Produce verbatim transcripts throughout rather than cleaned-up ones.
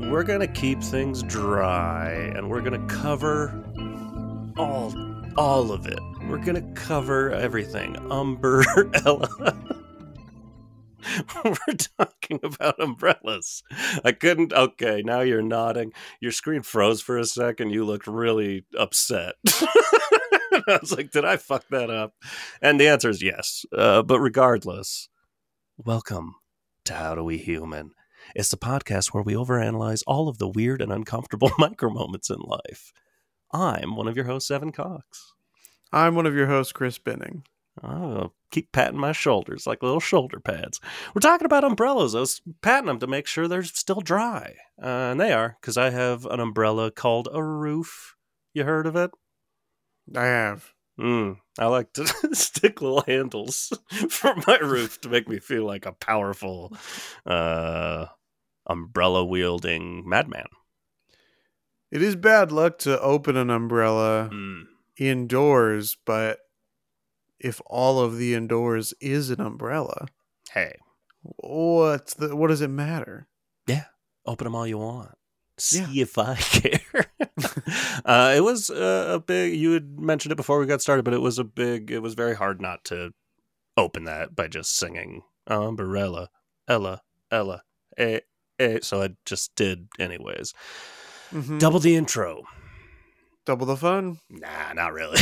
we're going to keep things dry, and we're going to cover all, all of it. We're going to cover everything. Umbrella. We're talking about umbrellas. I couldn't. Okay, now you're nodding. Your screen froze for a second. You looked really upset. I was like, did I fuck that up? And the answer is yes. Uh, but regardless, welcome to How Do We Human? It's the podcast where we overanalyze all of the weird and uncomfortable micro moments in life. I'm one of your hosts, Evan Cox. I'm one of your hosts, Chris Binning. Oh, keep patting my shoulders like little shoulder pads. We're talking about umbrellas. I was patting them to make sure they're still dry. Uh, and they are, because I have an umbrella called a roof. You heard of it? I have. Mm, I like to stick little handles for my roof to make me feel like a powerful uh, umbrella-wielding madman. It is bad luck to open an umbrella Mm. indoors, but if all of the indoors is an umbrella, Hey. what's the, what does it matter? Yeah, open them all you want. See Yeah. if I care. uh, it was uh, a big, you had mentioned it before we got started, but it was a big, it was very hard not to open that by just singing umbrella, Ella, Ella, eh, eh. So I just did anyways. Mm-hmm. Double the intro. Double the fun? Nah, not really.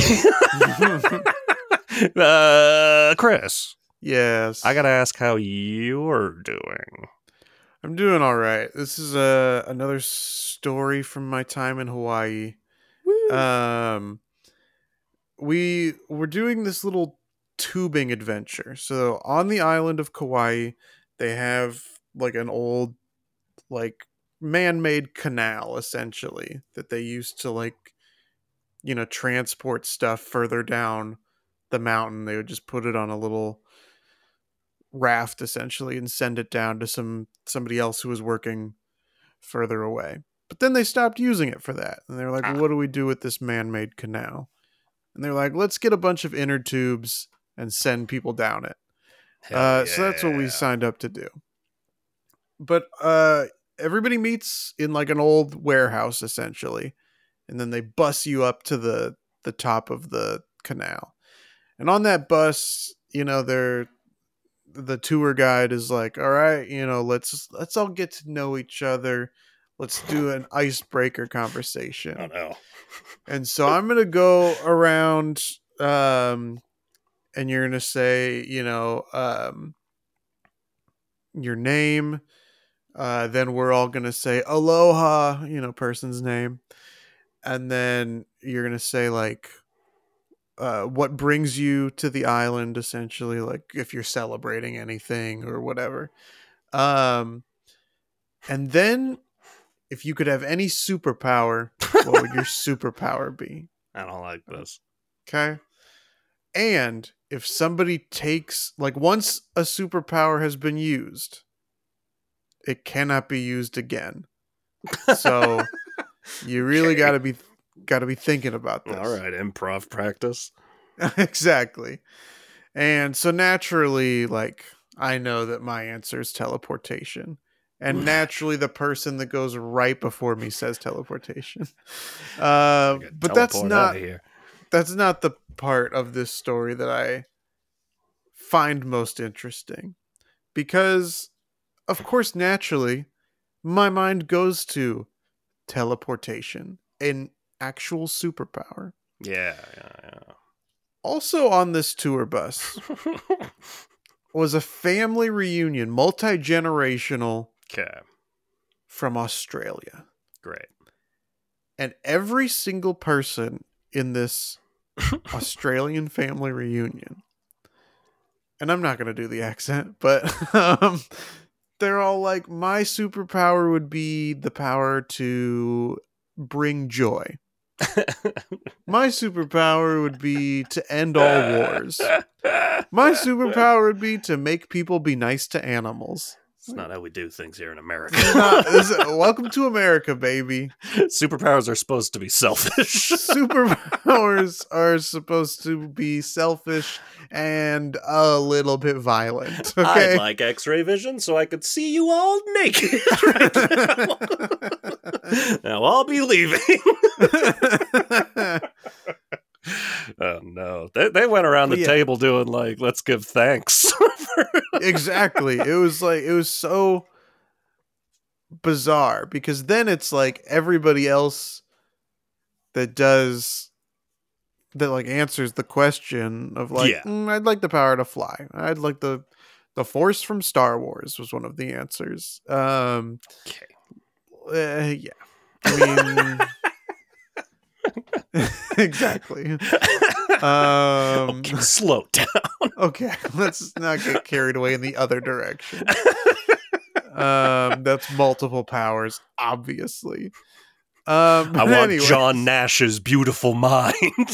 uh, Chris. Yes. I gotta ask how you're doing. I'm doing all right. This is uh, another story from my time in Hawaii. Woo. Um, we were doing this little tubing adventure. So on the island of Kauai, they have like an old, like man-made canal essentially that they used to like, you know, transport stuff further down the mountain. They would just put it on a little raft essentially and send it down to some somebody else who was working further away. But then they stopped using it for that, and they were like, Ah. well, what do we do with this man-made canal? And they're like, let's get a bunch of inner tubes and send people down it. Hell Uh, yeah. so that's what we signed up to do. But uh, everybody meets in like an old warehouse essentially, and then they bus you up to the the top of the canal. And on that bus, you know, they're the tour guide is like, all right, you know, let's let's all get to know each other. Let's do an icebreaker conversation. Oh no. And so I'm gonna go around, um, and you're gonna say, you know, um, your name. Uh, then we're all gonna say aloha, you know, person's name, and then you're gonna say like, uh, what brings you to the island, essentially, like if you're celebrating anything or whatever. Um, and then if you could have any superpower, what would your superpower be? I don't like this. Okay. And if somebody takes, like, once a superpower has been used, it cannot be used again. So you really Okay. got to be got to be thinking about this. All right, improv practice. Exactly. And so naturally, like, I know that my answer is teleportation. And naturally, the person that goes right before me says teleportation. Uh, Gotta but that's teleport not outta here. that's not the part of this story that I find most interesting. Because, of course, naturally, my mind goes to teleportation, an actual superpower. Yeah, yeah, Also on this tour bus was a family reunion, multi-generational, okay, from Australia. great. And every single person in this Australian family reunion, and I'm not going to do the accent, but um, they're all like, my superpower would be the power to bring joy. My superpower would be to end all wars. My superpower would be to make people be nice to animals. It's not how we do things here in America. This is not, this is, welcome to America, baby. Superpowers are supposed to be selfish. Superpowers are supposed to be selfish and a little bit violent. Okay? I'd like X-ray vision so I could see you all naked right now. Now I'll be leaving. Oh no! They they went around the yeah. table doing like, let's give thanks. Exactly. It was like it was so bizarre because then it's like everybody else that does that like answers the question of like, Yeah. mm, I'd like the power to fly. I'd like the the Force from Star Wars was one of the answers. Um, Okay. uh, yeah. I mean, exactly. Um, Okay, slow down. Okay, let's not get carried away in the other direction. Um, that's multiple powers, obviously. Um, I want anyways. John Nash's beautiful mind.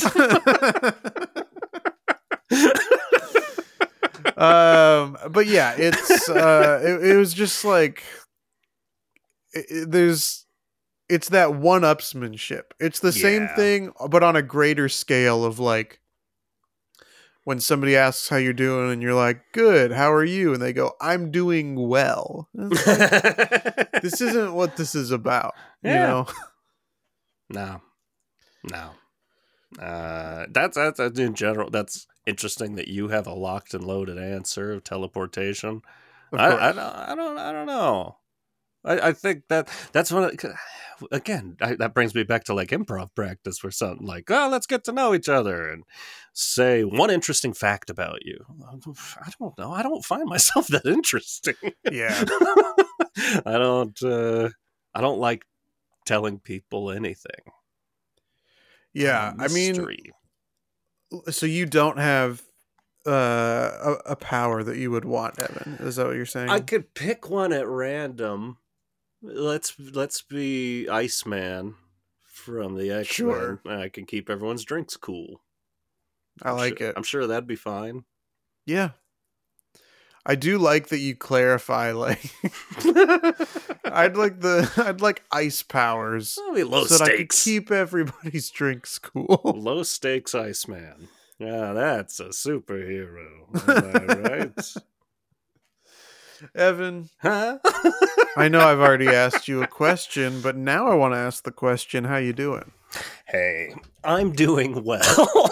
um, but yeah, it's uh, it, it was just like it, it- there's it's that one-upsmanship. It's the same Yeah. thing, but on a greater scale of like when somebody asks how you're doing and you're like, good, how are you? And they go, I'm doing well. It's like, this isn't what this is about. You Yeah. know? No, no. Uh, that's, that's that's in general. That's interesting that you have a locked and loaded answer of teleportation. Of I, course. I, don't, I don't. I don't know. I, I think that that's what. Again, I, that brings me back to like improv practice, where something like, "Oh, let's get to know each other and say one interesting fact about you." I don't know. I don't find myself that interesting. Yeah. I don't. Uh, I don't like telling people anything. Yeah. Kind of I mean, mystery. so you don't have uh, a, a power that you would want, Evan. Is that what you're saying? I could pick one at random. Let's let's be Iceman from the X-Men. Sure. I can keep everyone's drinks cool. I I'm like sure, it. I'm sure that'd be fine. Yeah. I do like that you clarify, like, I'd like the, I'd like ice powers That'd be low so that I could stakes. keep everybody's drinks cool. Low stakes Iceman. Yeah, that's a superhero. Am I right? Evan, Huh? I know I've already asked you a question, but now I want to ask the question, how you doing? Hey, I'm doing well.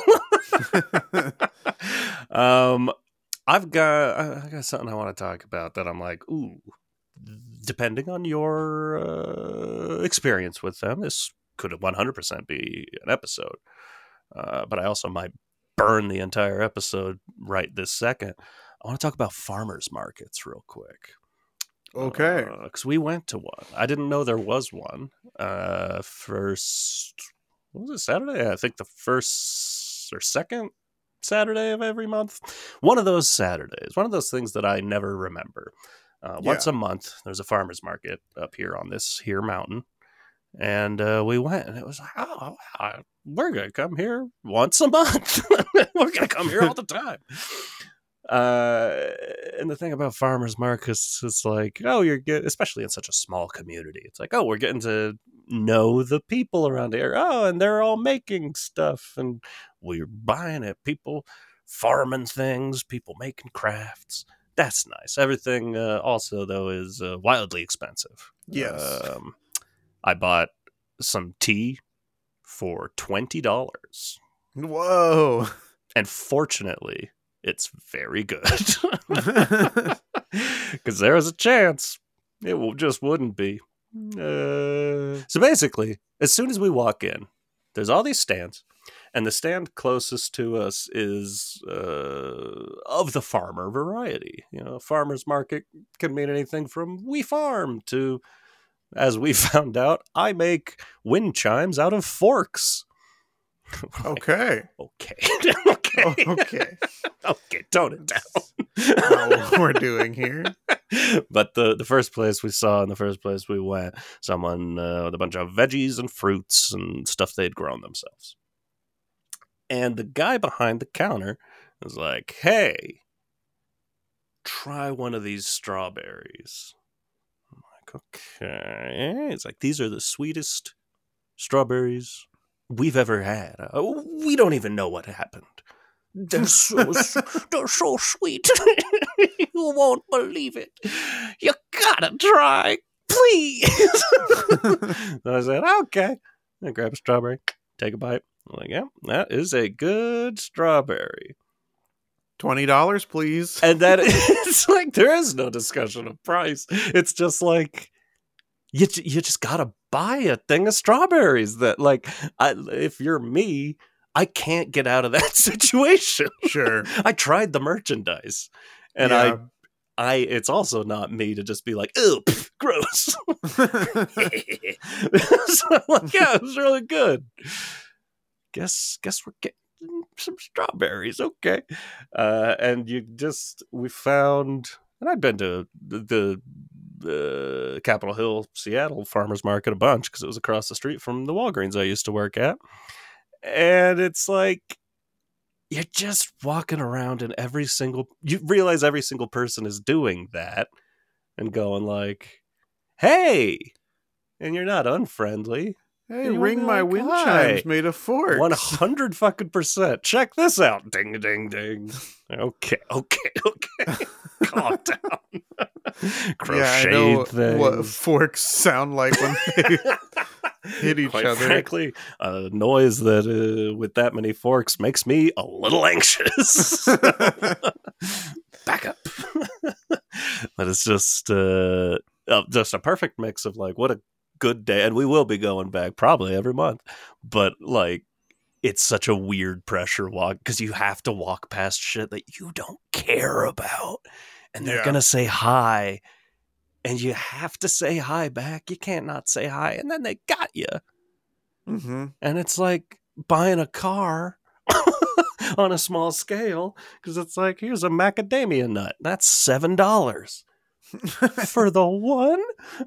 um, I've got I got something I want to talk about that I'm like, ooh, depending on your uh, experience with them, this could one hundred percent be an episode. Uh, but I also might burn the entire episode right this second. I want to talk about farmers markets real quick. Okay. Because we went to one. I didn't know there was one. Uh, first, what was it, Saturday? I think the first or second Saturday of every month. One of those Saturdays. One of those things that I never remember. Uh, once Yeah. a month, there's a farmer's market up here on this here mountain. And uh, we went, and it was like, oh, wow, we're going to come here once a month. We're going to come here all the time. Uh, and the thing about farmers markets is like, oh, you're getting, especially in such a small community, it's like, oh, we're getting to know the people around here. Oh, and they're all making stuff, and we're buying it. People farming things, people making crafts. That's nice. Everything uh, also, though, is uh, wildly expensive. Yes. Um, I bought some tea for twenty dollars. Whoa. And fortunately, it's very good. Because there was a chance it will, just wouldn't be. Uh, so basically, as soon as we walk in, there's all these stands. And the stand closest to us is uh, of the farmer variety. You know, farmer's market can mean anything from we farm to, as we found out, I make wind chimes out of forks. Okay. Okay. okay. Oh, okay. Okay, tone it down. That's what we're doing here. But the, the first place we saw, in the first place we went, someone uh, with a bunch of veggies and fruits and stuff they'd grown themselves. And the guy behind the counter was like, hey, try one of these strawberries. I'm like, okay. It's like, these are the sweetest strawberries we've ever had. Uh, we don't even know what happened. They're so, they're so sweet. You won't believe it. You gotta try, please. So I said, okay. I grab a strawberry, take a bite. I'm like, yeah, that is a good strawberry. twenty dollars, please. And that it's like, there is no discussion of price. It's just like, you you just gotta buy a thing of strawberries. That, like, I, if you're me, I can't get out of that situation. Sure. I tried the merchandise, and Yeah. I, I, it's also not me to just be like, "Ew, pff, gross." So I'm like, yeah, it was really good. Guess, guess we're getting some strawberries, okay? Uh, and you just we found, and I'd been to the, the uh, Capitol Hill, Seattle farmers market a bunch because it was across the street from the Walgreens I used to work at. And it's like, you're just walking around and every single, you realize every single person is doing that and going like, hey, and you're not unfriendly. Hey, You ring wanna be my like, wind "Hi." chimes made of forks. one hundred fucking percent. Check this out. Ding, ding, ding. Okay, okay, okay. Calm down. Crocheted Yeah, I know things. what forks sound like when they hit each Quite other. frankly, a noise that uh, with that many forks makes me a little anxious. Back up. But it's just uh, uh, just a perfect mix of like, what a good day. And we will be going back probably every month. But like, it's such a weird pressure walk because you have to walk past shit that you don't care about. And they're Yeah. going to say hi. And you have to say hi back. You can't not say hi. And then they got you. Mm-hmm. And it's like buying a car on a small scale because it's like, here's a macadamia nut. That's seven dollars for the one.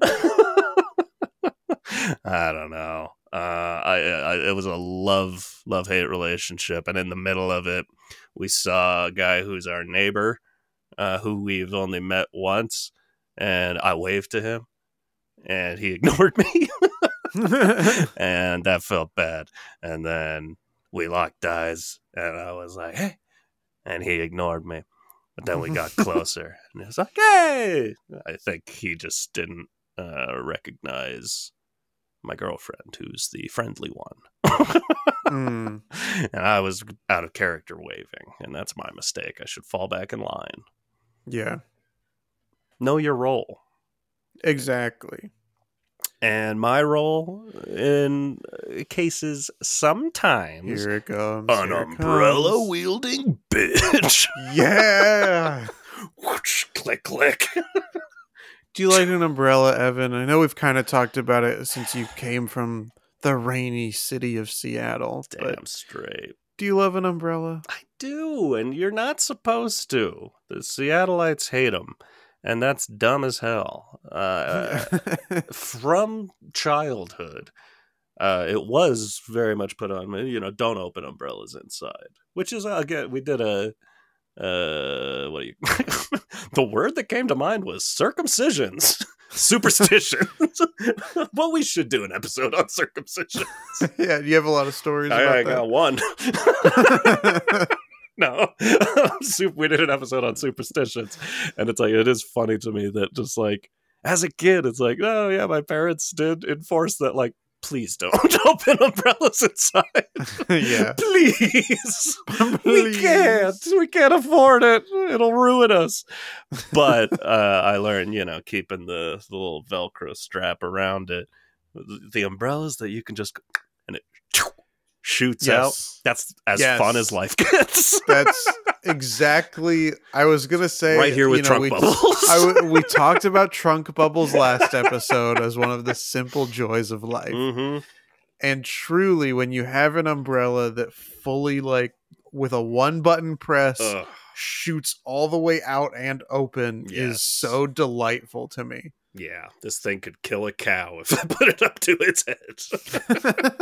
I don't know. Uh, I, I it was a love love hate relationship, and in the middle of it, we saw a guy who's our neighbor, uh, who we've only met once, and I waved to him, and he ignored me. And that felt bad. And then we locked eyes, and I was like, hey, and he ignored me. But then we got closer, and he was like, hey. I think he just didn't uh, recognize my girlfriend, who's the friendly one. Mm. And I was out of character waving, and that's my mistake. I should fall back in line. Yeah, Know your role. exactly. And my role in cases sometimes Here it comes. an here it umbrella comes. wielding bitch. Yeah. Whoosh, click, click. Do you like an umbrella, Evan? I know we've kind of talked about it since you came from the rainy city of Seattle. Damn But straight. do you love an umbrella? I do, and you're not supposed to. The Seattleites hate them, and that's dumb as hell. Uh, from childhood, uh, it was very much put on me, you know, don't open umbrellas inside. Which is, again, we did a, uh, what do you, the word that came to mind was circumcisions. Superstitions. Well, we should do an episode on circumcision. Yeah, you have a lot of stories I, about I that. got one. No. Sup- we did an episode on superstitions, and it's like, it is funny to me that just like, as a kid, it's like, oh yeah, my parents did enforce that, like, please don't open umbrellas inside. Yeah. Please. We Please. can't. We can't afford it. It'll ruin us. But uh, I learned, you know, keeping the, the little Velcro strap around it. The umbrellas that you can just, and it shoots out. Yes. That's as Yes. fun as life gets. That's exactly. I was gonna say Right here with you know, trunk we, bubbles. I w- we talked about trunk bubbles last episode as one of the simple joys of life, Mm-hmm. and truly, when you have an umbrella that fully, like, with a one button press, Ugh. shoots all the way out and open, Yes. is so delightful to me. Yeah, this thing could kill a cow if I put it up to its head.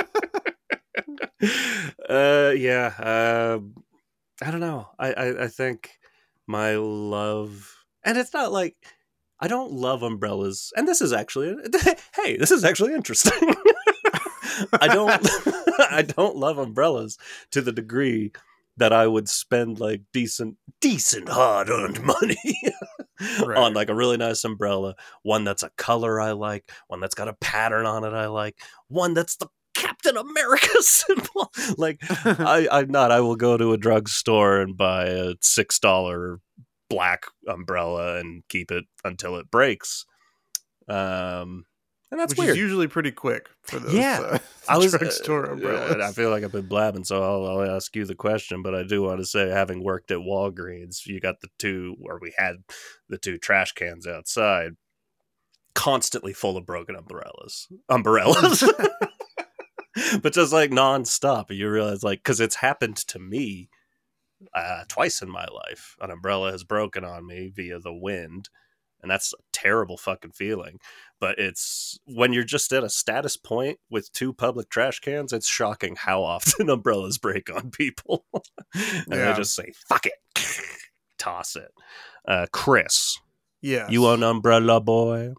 uh, yeah, uh, I don't know. I, I, I think my love And it's not like I don't love umbrellas. And this is actually hey, this is actually interesting. I don't I don't love umbrellas to the degree that I would spend like decent decent hard-earned money Right. on like a really nice umbrella, one that's a color I like, one that's got a pattern on it I like, one that's the Captain America symbol. Like I, I'm not. I will go to a drugstore and buy a six dollar black umbrella and keep it until it breaks. Um, and that's Which weird. is usually pretty quick for those Yeah. uh, I was drugstore uh, umbrellas. I feel like I've been blabbing, so I'll, I'll ask you the question. But I do want to say, having worked at Walgreens, you got the two, or we had the two trash cans outside, constantly full of broken umbrellas. Umbrellas. But just like nonstop, you realize, like, because it's happened to me uh, twice in my life. An umbrella has broken on me via the wind, and that's a terrible fucking feeling. But it's when you're just at a status point with two public trash cans, it's shocking how often umbrellas break on people. And Yeah. they just say, fuck it, toss it. Uh, Chris, Yes. you an umbrella boy?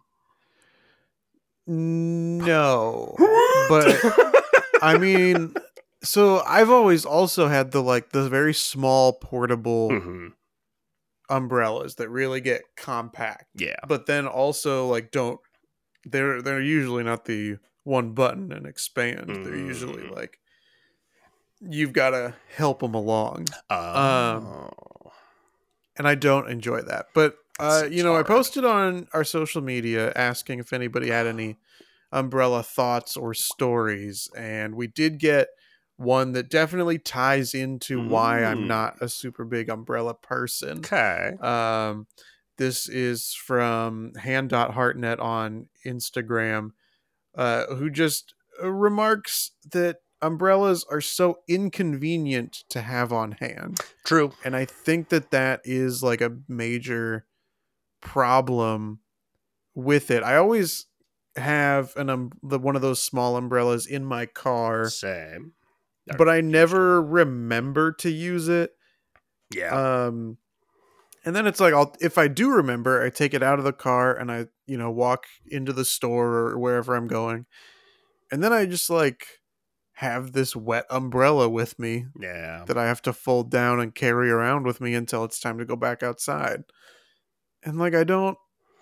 No. But I mean, so I've always also had the like the very small portable Mhm. umbrellas that really get compact, Yeah. but then also like don't they're they're usually not the one button and expand. They're usually Mm. like you've got to help them along. Oh. And I don't enjoy that. But uh, Seems you know, hard. I posted on our social media asking if anybody had any umbrella thoughts or stories, and we did get one that definitely ties into why I'm Mm. not a super big umbrella person. Okay. Um, this is from hand.heartnet on Instagram, uh, who just uh, remarks that umbrellas are so inconvenient to have on hand. True. And I think that that is like a major problem with it. I always have an um, the one of those small umbrellas in my car, Same. but I never remember to use it. Yeah. Um, and then it's like I'll if I do remember, I take it out of the car and I you know walk into the store or wherever I'm going, and then I just like have this wet umbrella with me yeah. that I have to fold down and carry around with me until it's time to go back outside. And like I don't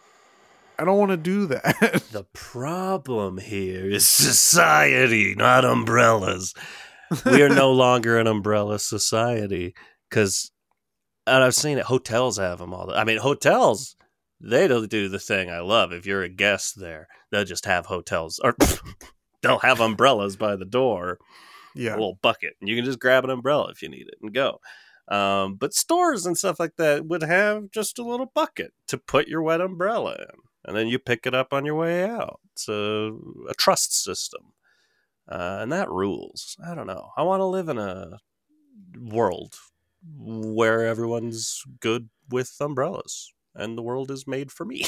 I don't want to do that. The problem here is society, not umbrellas. We are no longer an umbrella society because, and I've seen it, hotels have them all. The, I mean, hotels, they don't do the thing I love. If you're a guest there, they'll just have hotels, or they'll have umbrellas by the door, Yeah. a little bucket, and you can just grab an umbrella if you need it and go. Um, but stores and stuff like that would have just a little bucket to put your wet umbrella in. And then you pick it up on your way out. It's a, a trust system. Uh, and that rules. I don't know. I want to live in a world where everyone's good with umbrellas. And the world is made for me.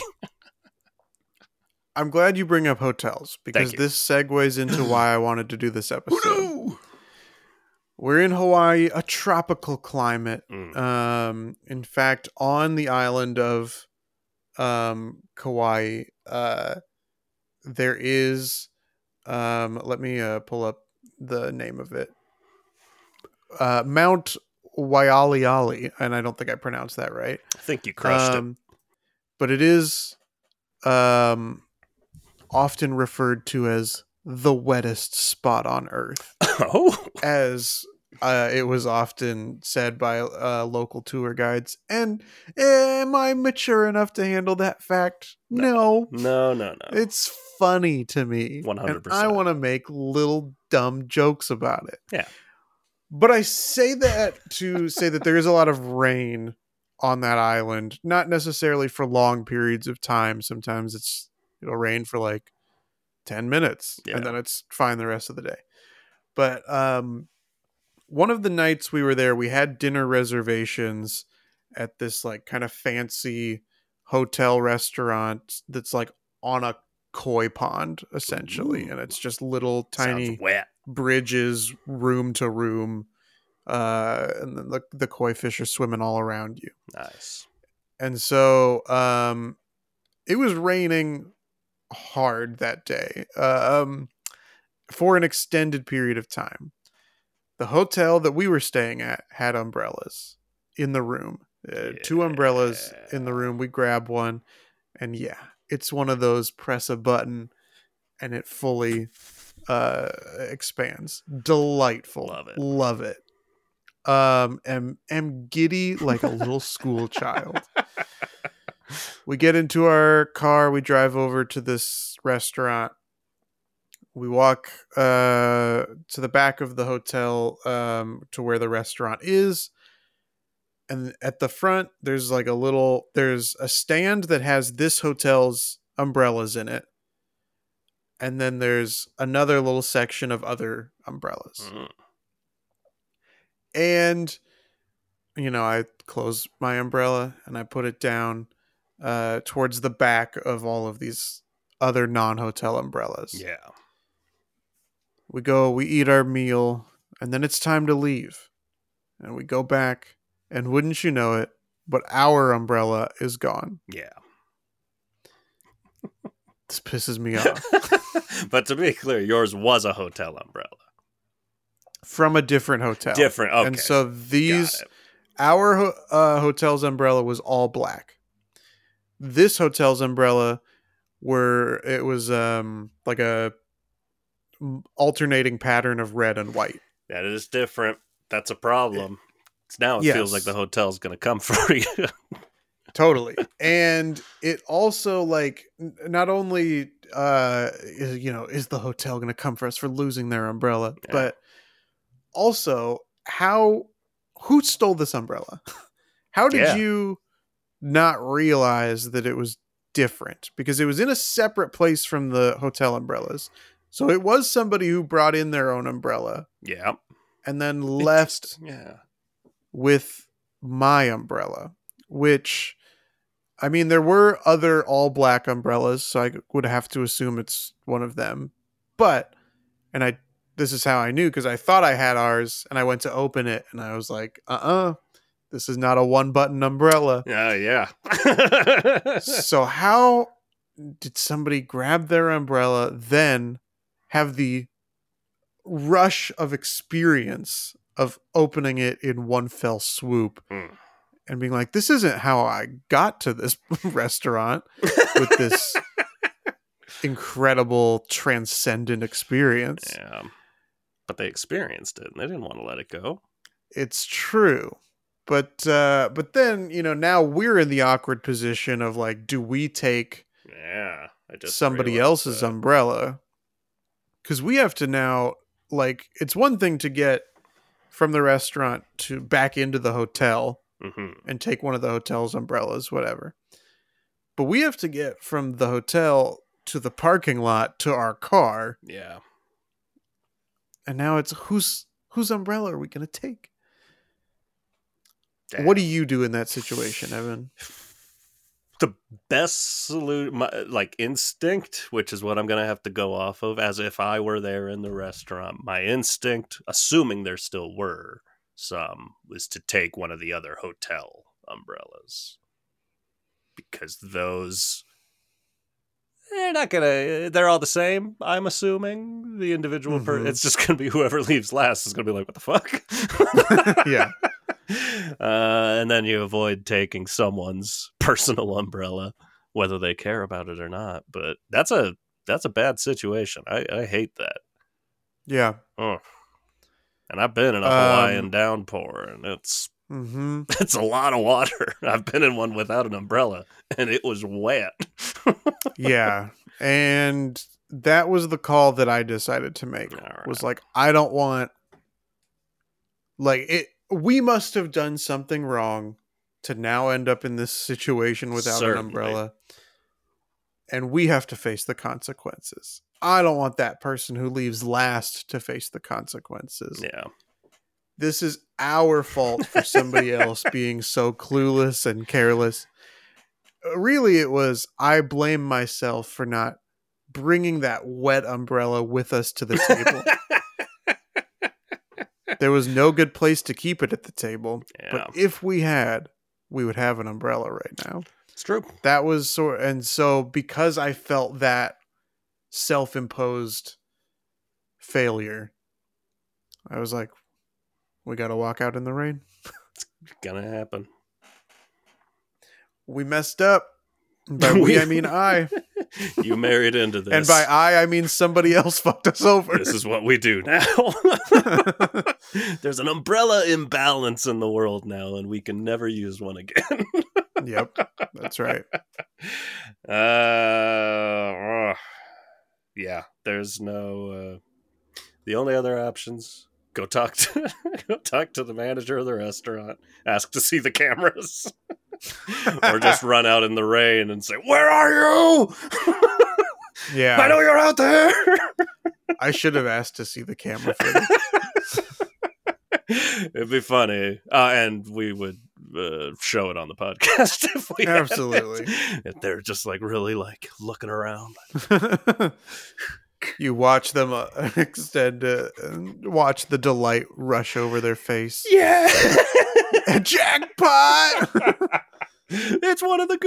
I'm glad you bring up hotels because you. this segues into why I wanted to do this episode. No! We're in Hawaii, a tropical climate. Mm. Um, in fact, on the island of um, Kauai, uh, there is, um, let me uh, pull up the name of it, uh, Mount Waialeale, and I don't think I pronounced that right. I think you crushed um, it. But it is um, often referred to as the wettest spot on Earth. Oh! As uh, it was often said by uh, local tour guides. And am I mature enough to handle that fact? No. No, no, no. It's funny to me. one hundred percent. And I want to make little dumb jokes about it. Yeah. But I say that to say that there is a lot of rain on that island. Not necessarily for long periods of time. Sometimes it's it'll rain for like ten minutes. Yeah. And then it's fine the rest of the day. But um, one of the nights we were there, we had dinner reservations at this like kind of fancy hotel restaurant that's like on a koi pond, essentially. Ooh. And it's just little tiny Sounds wet. bridges, room to room. Uh, and then the, the koi fish are swimming all around you. Nice. And so um, it was raining hard that day uh, um, for an extended period of time. The hotel that we were staying at had umbrellas in the room. Uh, Yeah. Two umbrellas in the room. We grabbed one. And yeah, it's one of those press a button and it fully uh, expands. Delightful. Love it. Love it. Um, am, am giddy like a little school child. We get into our car. We drive over to this restaurant. We walk uh, to the back of the hotel um, to where the restaurant is. And at the front, there's like a little, there's a stand that has this hotel's umbrellas in it. And then there's another little section of other umbrellas. Mm. And, you know, I close my umbrella and I put it down uh, towards the back of all of these other non-hotel umbrellas. Yeah. We go, we eat our meal, and then it's time to leave. And we go back, and wouldn't you know it, but our umbrella is gone. Yeah. This pisses me off. But to be clear, yours was a hotel umbrella. From a different hotel. Different, okay. And so these, Got it. our ho- uh, hotel's umbrella was all black. This hotel's umbrella were, it was um like a alternating pattern of red and white. That is different. That's a problem. Now it Yes. feels like the hotel's going to come for you. Totally. And it also like n- not only uh is, you know, is the hotel going to come for us for losing their umbrella, Yeah. but also how who stole this umbrella? How did Yeah. you not realize that it was different? Because it was in a separate place from the hotel umbrellas. So it was somebody who brought in their own umbrella Yeah. and then left Just- yeah. with my umbrella, which, I mean, there were other all black umbrellas, so I would have to assume it's one of them. But, and I, this is how I knew, because I thought I had ours, and I went to open it, and I was like, uh-uh, this is not a one-button umbrella. Yeah, yeah. So how did somebody grab their umbrella, then have the rush of experience of opening it in one fell swoop Hmm. and being like, this isn't how I got to this restaurant with this incredible transcendent experience. Yeah. But they experienced it and they didn't want to let it go. It's true. But uh, but then, you know, now we're in the awkward position of like, do we take Yeah. I just somebody realized else's that. umbrella? Because we have to now, like, it's one thing to get from the restaurant to back into the hotel Mhm. and take one of the hotel's umbrellas, whatever. But we have to get from the hotel to the parking lot to our car. Yeah. And now it's whose whose umbrella are we going to take? What do you do in that situation, Evan? The best salute, my, like instinct, which is what I'm going to have to go off of, as if I were there in the restaurant. My instinct, assuming there still were some, was to take one of the other hotel umbrellas. Because those, they're not going to, they're all the same, I'm assuming. The individual, per- Mhm. it's just going to be whoever leaves last is going to be like, what the fuck? Yeah. Uh, and then you avoid taking someone's personal umbrella, whether they care about it or not. But that's a that's a bad situation. I, I hate that. Yeah. Ugh. And I've been in a Um, Hawaiian downpour, and it's Mm-hmm. it's a lot of water. I've been in one without an umbrella, and it was wet. Yeah. And that was the call that I decided to make. All right. Was like, I don't want, like, it. We must have done something wrong to now end up in this situation without Certainly. an umbrella. And we have to face the consequences. I don't want that person who leaves last to face the consequences. Yeah. This is our fault for somebody else being so clueless and careless. Really, it was, I blame myself for not bringing that wet umbrella with us to the table. There was no good place to keep it at the table. Yeah. But if we had, we would have an umbrella right now. It's true. That was sort, and so because I felt that self-imposed failure, I was like, we got to walk out in the rain. It's gonna happen. We messed up. By we, I mean I. You married into this. And by I, I mean somebody else fucked us over. This is what we do now. There's an umbrella imbalance in the world now, and we can never use one again. Yep, that's right. Uh, uh, yeah, there's no... Uh, the only other options... Go talk to go talk to the manager of the restaurant. Ask to see the cameras, or just run out in the rain and say, "Where are you? Yeah, I know you're out there." I should have asked to see the camera footage. It'd be funny, uh, and we would uh, show it on the podcast if we absolutely. If they're just like really like looking around. You watch them uh, extend, uh, and watch the delight rush over their face. Yeah, jackpot! It's one of the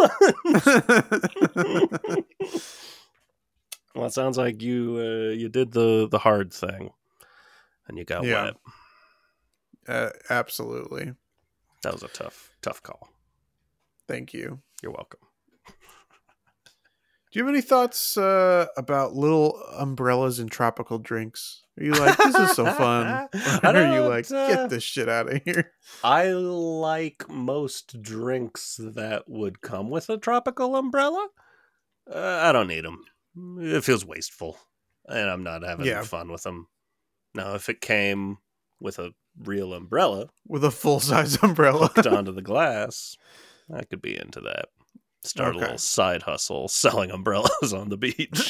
good ones. Well, it sounds like you uh, you did the the hard thing, and you got yeah. wet. Uh, absolutely. That was a tough tough call. Thank you. You're welcome. Do you have any thoughts uh, about little umbrellas and tropical drinks? Are you like, this is so fun? Or are you like, get this shit out of here? I like most drinks that would come with a tropical umbrella. Uh, I don't need them. It feels wasteful, and I'm not having yeah. fun with them. Now, if it came with a real umbrella, with a full-size umbrella hooked onto the glass, I could be into that. Start okay. a little side hustle selling umbrellas on the beach.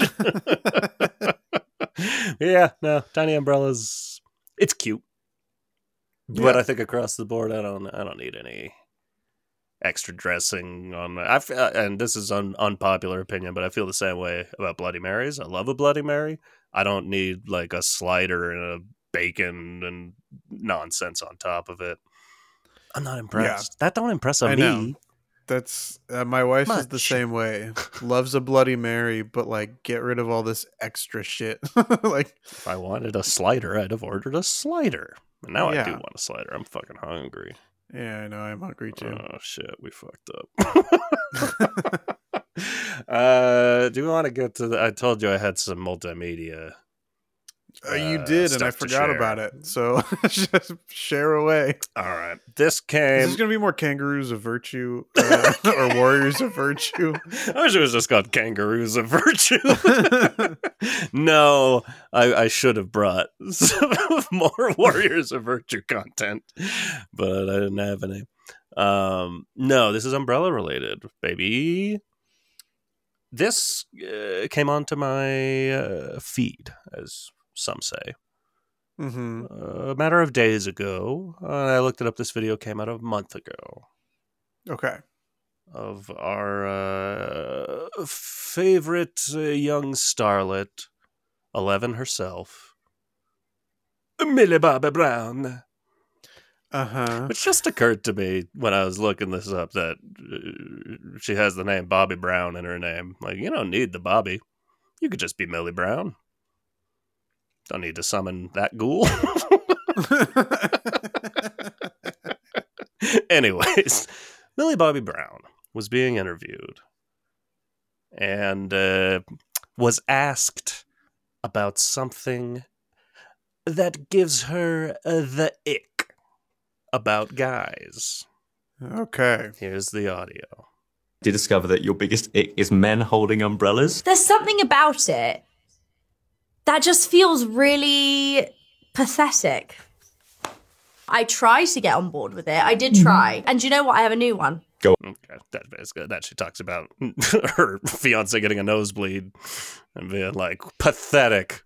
Yeah, no, tiny umbrellas. It's cute, yeah. But I think across the board, I don't. I don't need any extra dressing on my. I feel, and this is an unpopular opinion, but I feel the same way about Bloody Marys. I love a Bloody Mary. I don't need like a slider and a bacon and nonsense on top of it. I'm not impressed. Yeah. That don't impress I me. Know. That's uh, my wife Much. Is the same way. Loves a Bloody Mary, but like get rid of all this extra shit. Like if I wanted a slider, I'd have ordered a slider. And now yeah. I do want a slider. I'm fucking hungry. Yeah, I know. I'm hungry too. Oh shit, we fucked up. uh, do we want to get to the? I told you I had some multimedia. Uh, you did, uh, and I forgot about it. So just share away. All right. This came... Is this going to be more Kangaroos of Virtue uh, or Warriors of Virtue? I wish it was just called Kangaroos of Virtue. No, I, I should have brought some more Warriors of Virtue content, but I didn't have any. Um, no, this is Umbrella related, baby. This uh, came onto my uh, feed, as some say. Mm-hmm. Uh, a matter of days ago. Uh, I looked it up. This video came out a month ago. Okay. Of our uh, favorite uh, young starlet, Eleven herself, Millie Bobby Brown. Uh-huh. Which just occurred to me when I was looking this up that uh, she has the name Bobby Brown in her name. Like, you don't need the Bobby. You could just be Millie Brown. Don't need to summon that ghoul. Anyways, Millie Bobby Brown was being interviewed and uh, was asked about something that gives her uh, the ick about guys. Okay. Here's the audio. Did you discover that your biggest ick is men holding umbrellas? There's something about it that just feels really pathetic. I tried to get on board with it. I did try. And you know what? I have a new one. Go. Okay, that basically that she talks about her fiance getting a nosebleed and being like pathetic.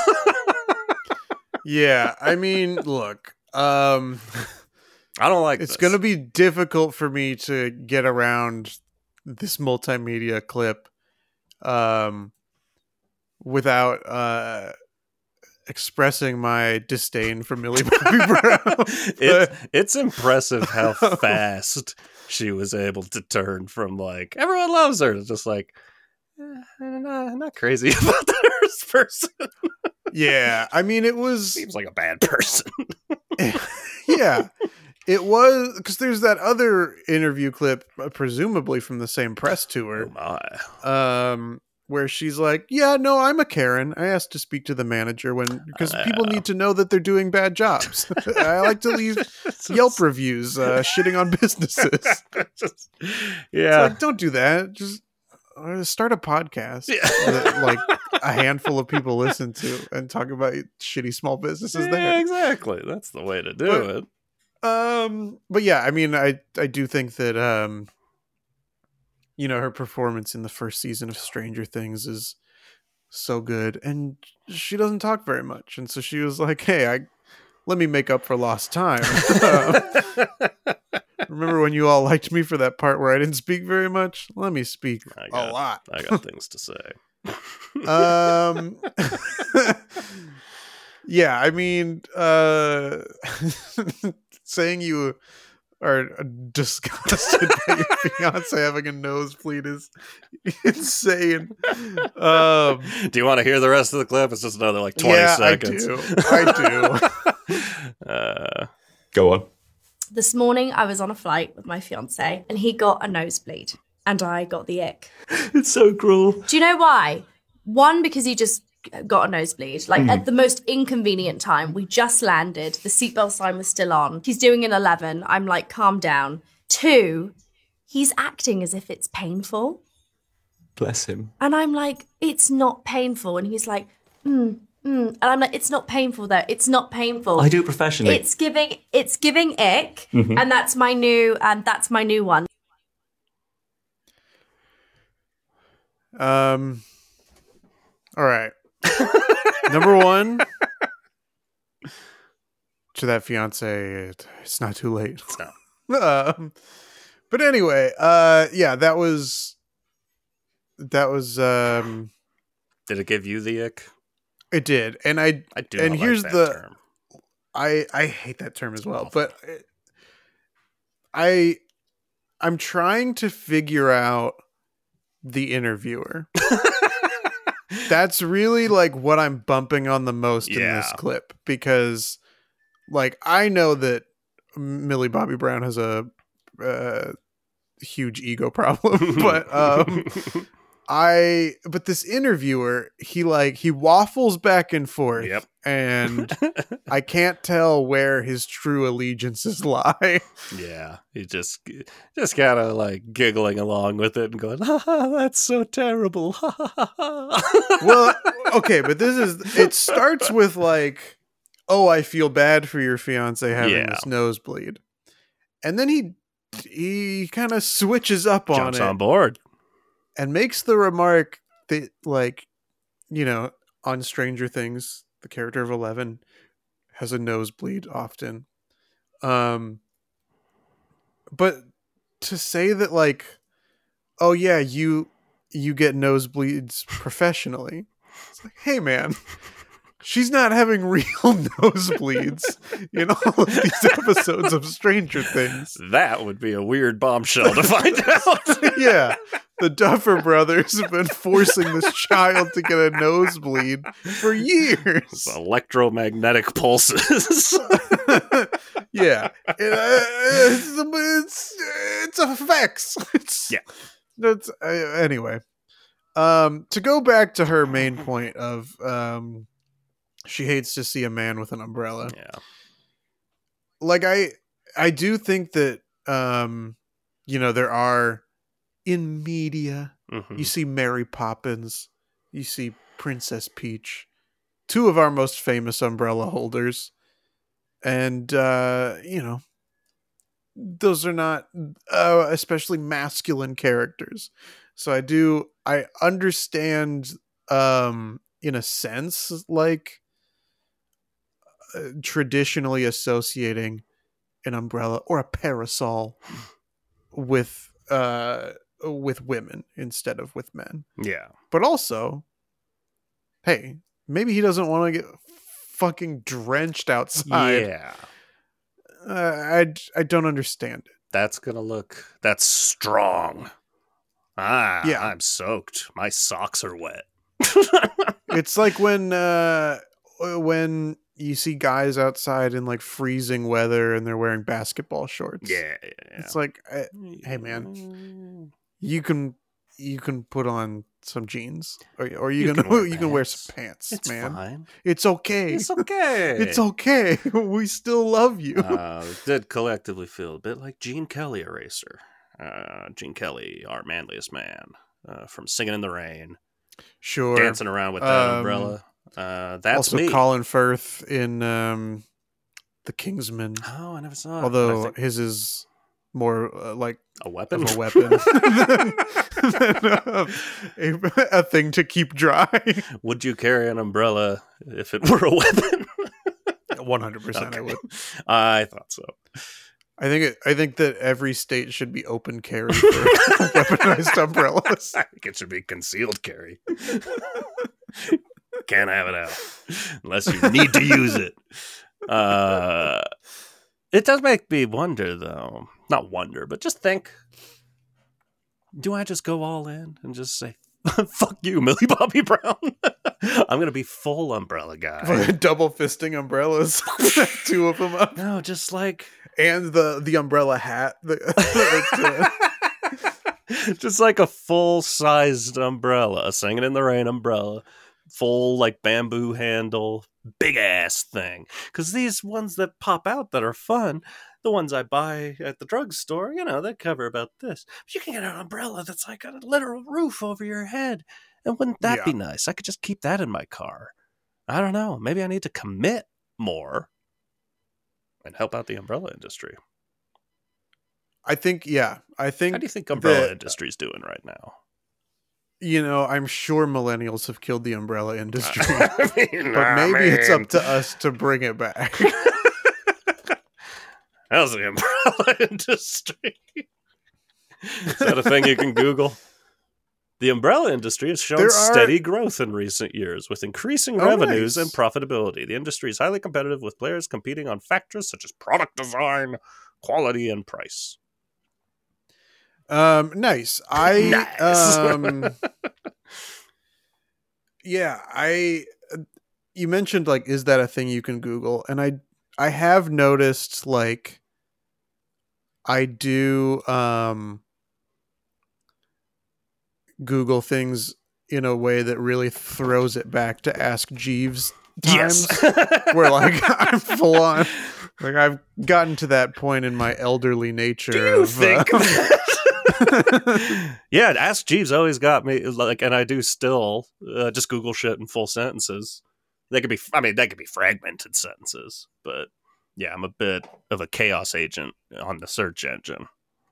Yeah, I mean, look, um, I don't like. It's this. going to be difficult for me to get around this multimedia clip, um, without uh expressing my disdain for Millie Bobby Brown. It's, it's impressive how fast she was able to turn from like everyone loves her to just like eh, I'm not, I'm not crazy about this person. Yeah, I mean, it was Seems like a bad person. yeah, it was because there's that other interview clip, uh, presumably from the same press tour, Oh my! um, where she's like, "Yeah, no, I'm a Karen. I asked to speak to the manager when because Uh, people need to know that they're doing bad jobs. I like to leave Yelp reviews uh, shitting on businesses. Just- It's yeah, like, don't do that. Just uh, start a podcast Yeah. that like a handful of people listen to and talk about shitty small businesses yeah, there. exactly. That's the way to do But- it. Um, but yeah, I mean, I I do think that um, you know, her performance in the first season of Stranger Things is so good, and she doesn't talk very much, and so she was like, "Hey, I let me make up for lost time." Remember when you all liked me for that part where I didn't speak very much? Let me speak I a got- lot. I got things to say. Um, yeah, I mean, uh, saying you are disgusted by your fiance having a nosebleed is insane. Um, Do you want to hear the rest of the clip? It's just another like twenty yeah, seconds. I do. I do. uh, Go on. This morning, I was on a flight with my fiance, and he got a nosebleed, and I got the ick. It's so cruel. Do you know why? One, because he just got a nosebleed. Like, at the most inconvenient time. We just landed. The seatbelt sign was still on. He's doing an eleven. I'm like, calm down. Two, he's acting as if it's painful. Bless him. And I'm like, it's not painful. And he's like, mm, mm. And I'm like, it's not painful, though. It's not painful. I do it professionally. It's giving, it's giving ick. And that's my new, and that's my new one. Um. All right. Number one, to that fiance, it, it's not too late. um, but anyway, uh, yeah, that was that was um, did it give you the ick? it did, and I I do. And not here's like that the- term. I I hate that term as well, but I I'm trying to figure out the interviewer. That's really like what I'm bumping on the most in this Yeah. clip, because like I know that Millie Bobby Brown has a uh, huge ego problem, but um I but this interviewer, he like he waffles back and forth. Yep. And I can't tell where his true allegiances lie. Yeah, he just just kind of like giggling along with it and going, "Ha ha, that's so terrible." Ha ha ha, ha. Well, okay, but this is it starts with like, "Oh, I feel bad for your fiance having Yeah. this nosebleed." And then he he kind of switches up on jumps it on board. and makes the remark that, like, you know, on Stranger Things, the character of Eleven has a nosebleed often. Um, but to say that, like, oh yeah, you you get nosebleeds professionally. It's like, hey man, she's not having real nosebleeds in all of these episodes of Stranger Things. That would be a weird bombshell to find out. Yeah, the Duffer Brothers have been forcing this child to get a nosebleed for years. It's electromagnetic pulses. Yeah, it, uh, it's, it's it's effects. It's, Yeah. That's uh, anyway. Um, to go back to her main point of um, she hates to see a man with an umbrella. Yeah. Like I, I do think that um, you know, there are in media. Mhm. You see Mary Poppins, you see Princess Peach, two of our most famous umbrella holders. And, uh, you know, those are not uh, especially masculine characters. So I do, I understand, um, in a sense, like uh, traditionally associating an umbrella or a parasol with, uh, with women instead of with men. Yeah. But also, hey, maybe he doesn't want to get fucking drenched outside. Yeah. Uh, I I don't understand it. That's gonna look. That's strong. Ah, Yeah. I'm soaked. My socks are wet. It's like when uh, when you see guys outside in like freezing weather and they're wearing basketball shorts. Yeah, yeah, yeah. It's like, uh, hey man, you can you can put on some jeans, or or you, You can, can wear you can wear pants. some pants, It's man. fine. It's okay. It's okay. It's okay. We still love you. Uh, it did collectively feel a bit like Gene Kelly Eraser. Uh, Gene Kelly, our manliest man, uh, from Singing in the Rain, Sure. dancing around with that Um, umbrella. Uh, that's also me. Colin Firth in um, The Kingsman. Oh, I never saw it. Although but I think his is more uh, like a weapon. of a weapon than, than a, a, a thing to keep dry. Would you carry an umbrella if it were a weapon? One hundred percent, I would. I thought so. I think it, I think that every state should be open carry for weaponized umbrellas. I think it should be concealed carry. Can't have it out unless you need to use it. Uh, it does make me wonder, though. Not wonder, but just think. Do I just go all in and just say, fuck you, Millie Bobby Brown? I'm going to be full umbrella guy. Double fisting umbrellas. Two of them up. No, just like... And the, the umbrella hat. The, uh, just like a full-sized umbrella. A Singing in the Rain umbrella. Full, like, bamboo handle. Big-ass thing. Because these ones that pop out that are fun... The ones I buy at the drugstore, you know, they cover about this. But you can get an umbrella that's like a literal roof over your head. And wouldn't that Yeah. be nice? I could just keep that in my car. I don't know. Maybe I need to commit more and help out the umbrella industry. I think, yeah. I think, How do you think umbrella the- industry's doing right now? you know, I'm sure millennials have killed the umbrella industry. I mean, but I maybe it's mean, up to us to bring it back. How's the umbrella industry? Is that a thing you can Google? The umbrella industry has shown There are- steady growth in recent years, with increasing Oh, revenues nice. and profitability. The industry is highly competitive, with players competing on factors such as product design, quality, and price. Um, nice. I Nice. um, yeah. I you mentioned like, is that a thing you can Google? And I I have noticed like I do um Google things in a way that really throws it back to Ask Jeeves times. Yes. Where like I'm full on, like I've gotten to that point in my elderly nature. Do you of, think? uh, that- yeah, Ask Jeeves always got me like, and I do still uh, just Google shit in full sentences. They could be, I mean, they could be fragmented sentences, but yeah, I'm a bit of a chaos agent on the search engine.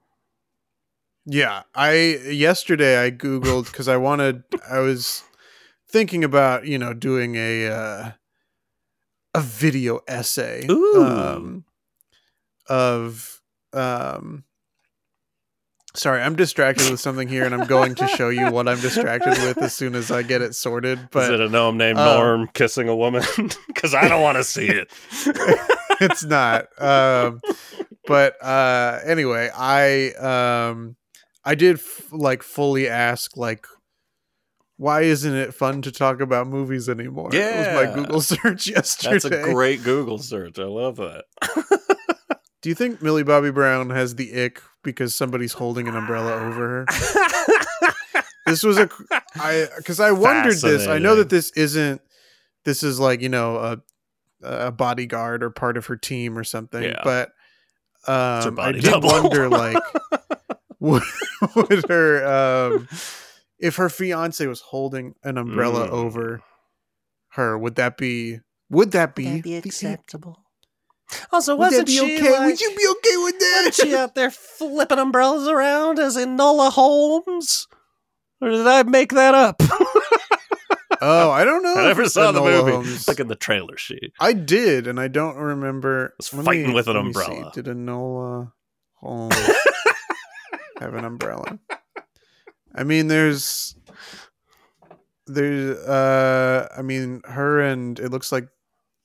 Yeah, I yesterday I googled because I wanted. I was thinking about you know doing a uh, a video essay Ooh. um, of. Um, sorry, I'm distracted with something here, and I'm going to show you what I'm distracted with as soon as I get it sorted. But Is it a gnome named uh, Norm kissing a woman? Because I don't want to see it. it's not. Um, but uh, anyway, I um, I did f- like fully ask like, why isn't it fun to talk about movies anymore? It was Yeah. my Google search yesterday. That's a great Google search. I love that. Do you think Millie Bobby Brown has the ick because somebody's holding an umbrella over her? This was a I because I wondered this. I know Fascinating. that this isn't. This is like you know a a bodyguard or part of her team or something. Yeah. But her um, I body did double. wonder like would, would her um, if her fiance was holding an umbrella Mm. over her, would that be would that be, Would that be the ick? acceptable? Also, Would that wasn't be she okay? like, Would you be okay with that? wasn't she out there flipping umbrellas around as in Nola Holmes? Or did I make that up? Oh, I don't know. I if never it's saw the Enola movie. Holmes. Look in the trailer sheet. I did, and I don't remember. Was Let fighting me- with an let me see. umbrella. Did Enola Holmes have an umbrella? I mean, there's, there's, uh, I mean, her and it looks like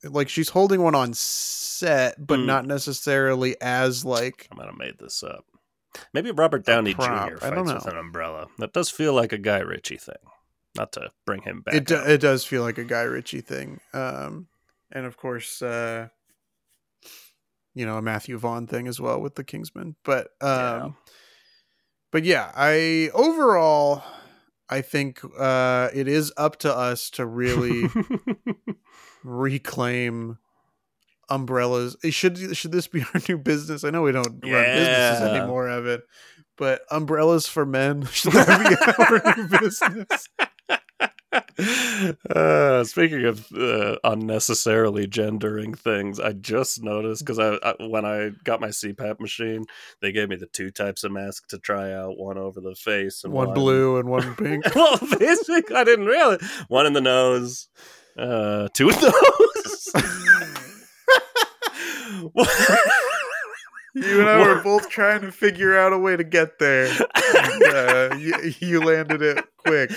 like she's holding one on set, but Mm. not necessarily as like. I might have made this up. Maybe Robert Downey prop. Junior I don't fights with know. an umbrella. That does feel like a Guy Ritchie thing. Not to bring him back. It do, up. it does feel like a Guy Ritchie thing, um, and of course, uh, you know, a Matthew Vaughn thing as well with the Kingsman. But um, Yeah. but yeah, I overall, I think uh, it is up to us to really reclaim umbrellas. It should should this be our new business? I know we don't run businesses Yeah. anymore, Evan, but umbrellas for men should that be our new business? Uh, speaking of uh, unnecessarily gendering things, I just noticed because I, I when I got my C PAP machine, they gave me the two types of mask to try out: one over the face and One blue and one pink. well, basically, I didn't realize one in the nose, uh, two in the nose. You and I were both trying to figure out a way to get there. And, uh, you, you landed it quick.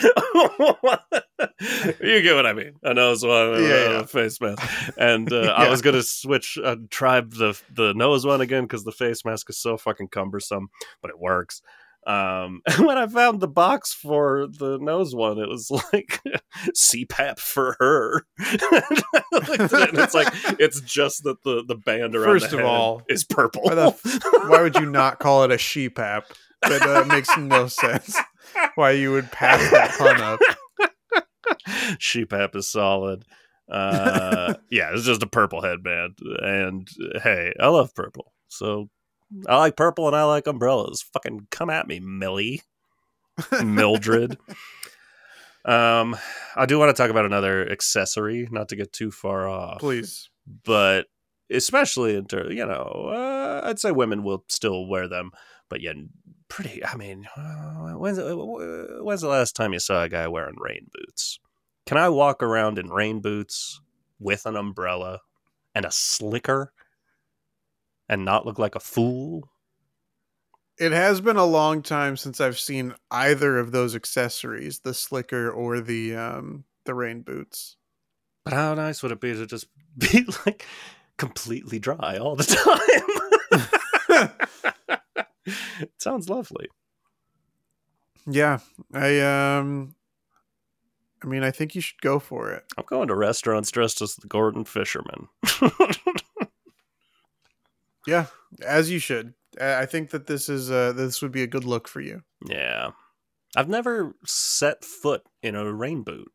You get what I mean. A nose one, a, Yeah, a yeah. face mask, and uh, I Yeah. was gonna switch, uh, try the the nose one again because the face mask is so fucking cumbersome, but it works. Um, and when I found the box for the nose one, it was like C PAP for her. And it's like it's just that the the band around First the of head all, is purple. Why, the, why would you not call it a sheep app? That uh, makes no sense. Why you would pass that pun up? Sheep app is solid. Uh, yeah, it's just a purple headband, and uh, hey, I love purple, so I like purple and I like umbrellas. Fucking come at me, Millie, Mildred. Um, I do want to talk about another accessory, not to get too far off, Please. but especially in terms, you know, uh, I'd say women will still wear them, but yeah, pretty. I mean, uh, when's when's the last time you saw a guy wearing rain boots? Can I walk around in rain boots with an umbrella and a slicker and not look like a fool? It has been a long time since I've seen either of those accessories, the slicker or the um the rain boots. But how nice would it be to just be like completely dry all the time? It sounds lovely. Yeah. I um I mean, I think you should go for it. I'm going to restaurants dressed as the Gordon Fisherman. Yeah, as you should. I I think that this is uh this would be a good look for you. Yeah. I've never set foot in a rain boot.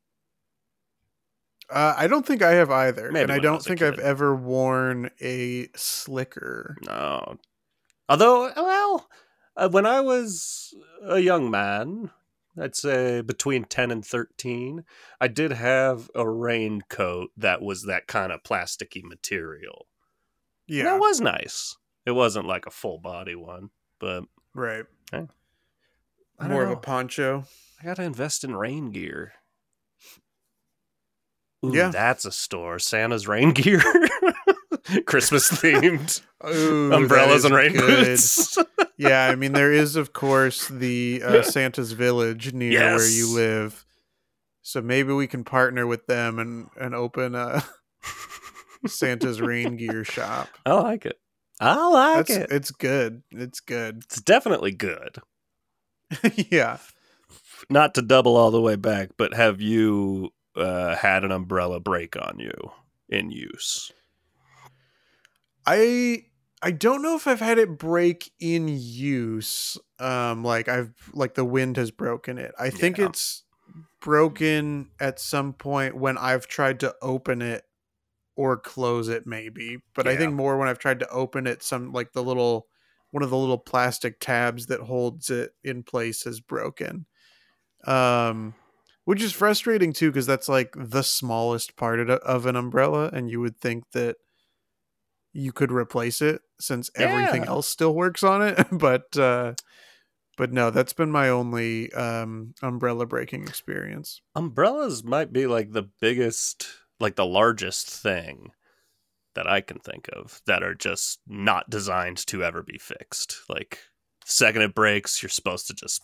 Uh, I don't think I have either, Maybe and I when I don't was a think I've kid. ever worn a slicker. No. Although, well, uh, when I was a young man, I'd say between ten and thirteen, I did have a raincoat that was that kind of plasticky material. Yeah, That was nice. It wasn't like a full body one, but right. I don't More of a know. poncho. I gotta invest in rain gear. Ooh, Yeah. that's a store. Santa's rain gear. Christmas themed Ooh, that umbrellas is and rain good. boots. Yeah, I mean there is of course the uh, Santa's Village near where you Yes. live, so maybe we can partner with them and and open a Santa's rain gear shop. I like it. I like That's it. it's good. It's good. It's definitely good. Yeah. Not to double all the way back, but have you uh, had an umbrella break on you in use? I I don't know if I've had it break in use. Um, like I've like the wind has broken it. I think Yeah. it's broken at some point when I've tried to open it or close it, maybe. But I Yeah. think more when I've tried to open it, some like the little one of the little plastic tabs that holds it in place is broken. Um, which is frustrating too, because that's like the smallest part of, of an umbrella, and you would think that you could replace it since everything Yeah. else still works on it. but uh, but no, that's been my only um, umbrella breaking experience. Umbrellas might be like the biggest, like the largest thing that I can think of that are just not designed to ever be fixed. Like, the second it breaks, you're supposed to just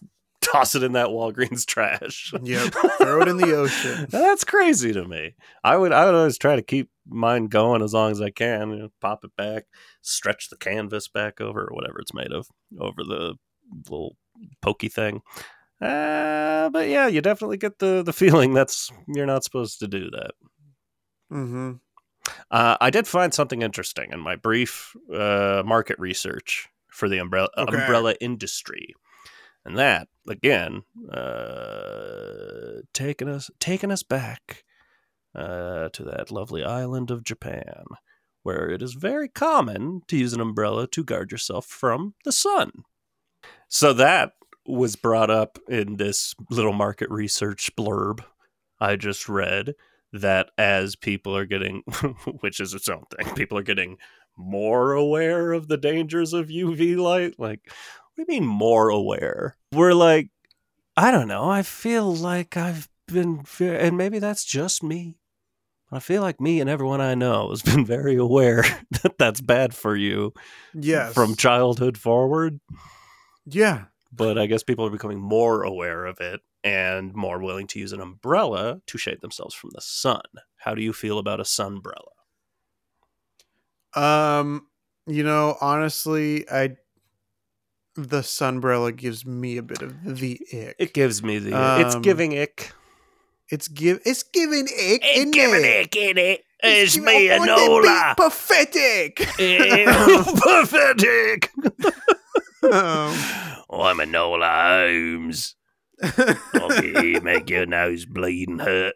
toss it in that Walgreens trash. Yep, throw it in the ocean. That's crazy to me. I would I would always try to keep mine going as long as I can. You know, pop it back, stretch the canvas back over or whatever it's made of over the little pokey thing. Uh, but yeah, you definitely get the the feeling that's you're not supposed to do that. Mm-hmm. Uh, I did find something interesting in my brief uh, market research for the umbrella Okay. umbrella industry, and that again uh, taking us taking us back uh, to that lovely island of Japan, where it is very common to use an umbrella to guard yourself from the sun. So that was brought up in this little market research blurb I just read, that as people are getting, which is its own thing, people are getting more aware of the dangers of U V light. Like, what do you mean more aware? We're like, I don't know. I feel like I've been, ve- and maybe that's just me. I feel like me and everyone I know has been very aware that that's bad for you Yes. from childhood forward. Yeah. But I guess people are becoming more aware of it and more willing to use an umbrella to shade themselves from the sun. How do you feel about a sunbrella? Um, you know, honestly, I the sunbrella gives me a bit of the ick. It gives me the. Um, it's giving ick. It's give it's giving ick in giving it. ick in it. It's It's giving- me, I want Enola. it to be pathetic. Pathetic. Um, Oh, I'm Enola Holmes. Okay, make your nose bleed and hurt.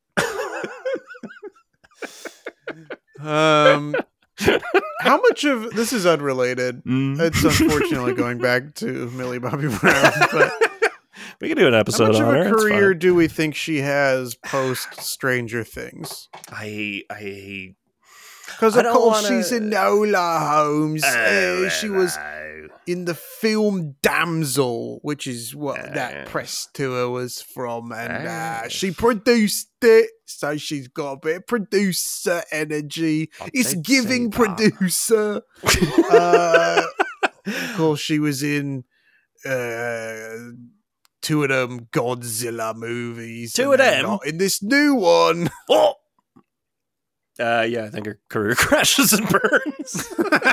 um, how much of this is unrelated? Mm. It's unfortunately going back to Millie Bobby Brown, but We can do an how episode much of on her. a it's career fine. do we think she has post Stranger Things? I I Because I of don't course wanna- she's Enola Holmes. Oh, Uh, she was hello. in the film Damsel, which is what Uh, that press tour was from, and uh, Ah. she produced it, so she's got a bit of producer energy. I'll It's take giving say that. producer. uh, of course, she was in uh, two of them Godzilla movies. Two and of then them? not in this new one. Oh! Uh, yeah, I think her career crashes and burns.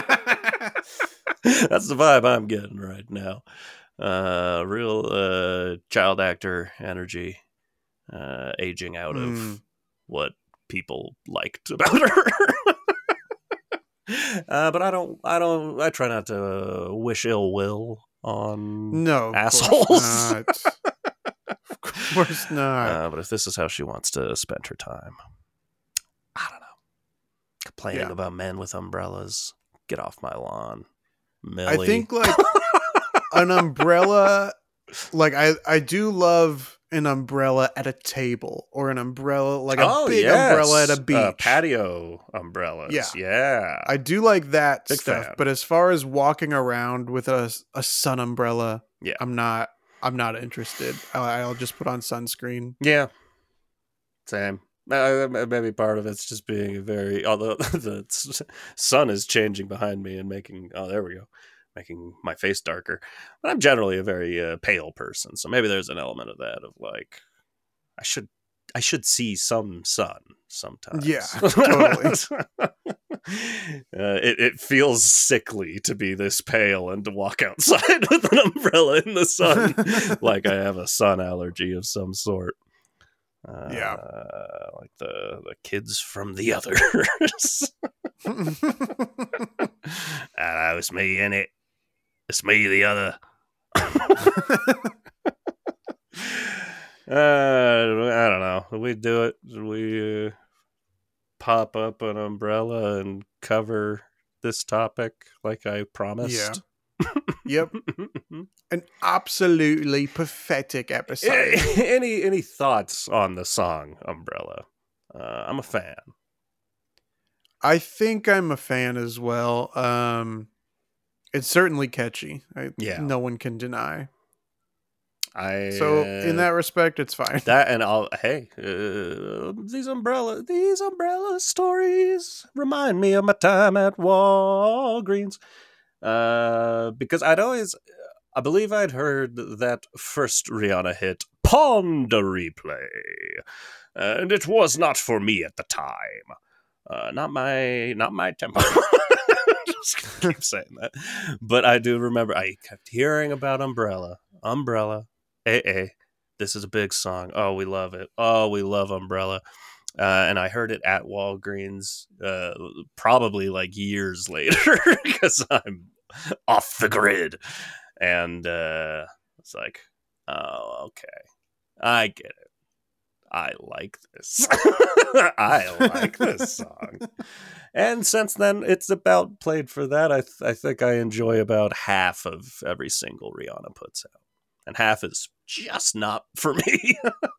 That's the vibe I'm getting right now. Uh, real uh, child actor energy, uh, aging out of Mm. what people liked about her. uh, but I don't, I don't, I try not to wish ill will on. No, of Assholes. course not. Of course not. Uh, but if this is how she wants to spend her time, I don't know. Complaining Yeah. about men with umbrellas. Get off my lawn. Millie. I think like an umbrella, like I, I do love an umbrella at a table or an umbrella, like a oh, big yes. umbrella at a beach. Uh, patio umbrellas. Yeah. Yeah. I do like that Big stuff. fan. But as far as walking around with a, a sun umbrella, Yeah. I'm not, I'm not interested. I, I'll just put on sunscreen. Yeah. Same. Uh, maybe part of it's just being very, although the s- sun is changing behind me and making, oh, there we go, making my face darker. But I'm generally a very uh, pale person. So maybe there's an element of that, of like, I should, I should see some sun sometimes. Yeah, totally. uh, it, it feels sickly to be this pale and to walk outside with an umbrella in the sun, like I have a sun allergy of some sort. Uh, Yeah. like the the kids from the others. Ah, it's me in it. It's me, the other. uh, I don't know. Did we do it? Did we uh, pop up an umbrella and cover this topic like I promised? Yep. An absolutely pathetic episode. any any thoughts on the song Umbrella? Uh, I'm a fan. I think I'm a fan as well. Um, it's certainly catchy. I, Yeah. no one can deny. I So in that respect, it's fine. that and I'll hey uh, these umbrella these umbrella stories remind me of my time at Walgreens. Uh, because I'd always I believe I'd heard that first Rihanna hit, Pond a Replay, and it was not for me at the time. Uh, not my, not my tempo. Just keep saying that. But I do remember I kept hearing about Umbrella. Umbrella. A A. This is a big song. Oh, we love it. Oh, we love Umbrella. Uh, and I heard it at Walgreens uh, probably like years later because I'm off the grid. And uh, it's like, oh, okay. I get it. I like this. I like this song. And since then, it's about played for that. I, th- I think I enjoy about half of every single Rihanna puts out. And half is just not for me.